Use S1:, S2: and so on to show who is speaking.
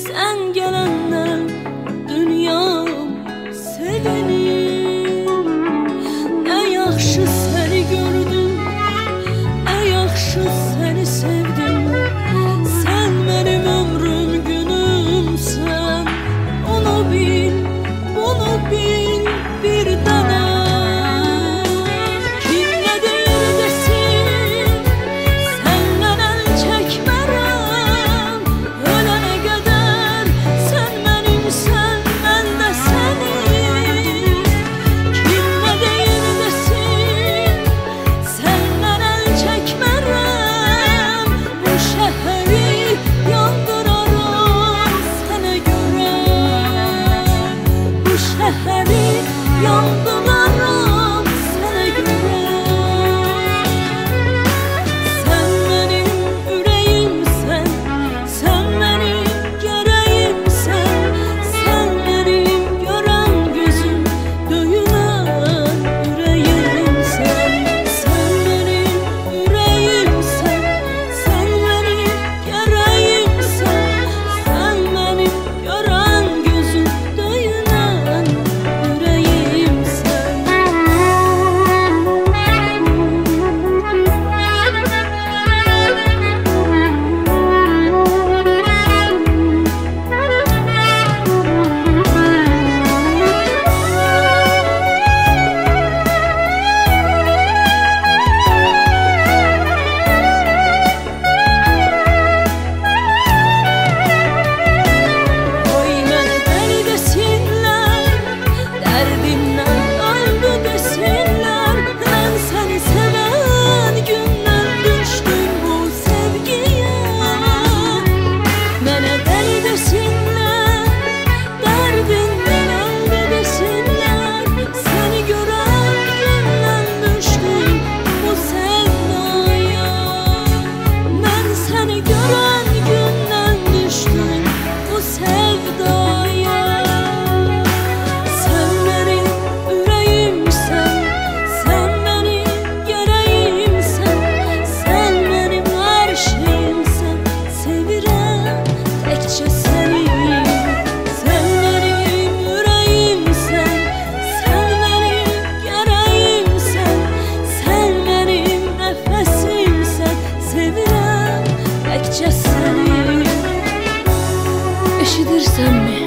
S1: Sen gelenden dünyam sevinir. Ne yaxşı seni gördüm, ne yaxşı seni sevdim. Sen benim ömrüm günümsen, onu bil, bunu bil bir dene. Şehri yandılarım sana göre. Sen benim yüreğimsen, sen benim yüreğimsen, sen benim gören gözüm, döyülen yüreğimsen. Sen benim yüreğimsen, sen benim yüreğimsen, sen benim gören gözüm, döyülen eşidirsen mi?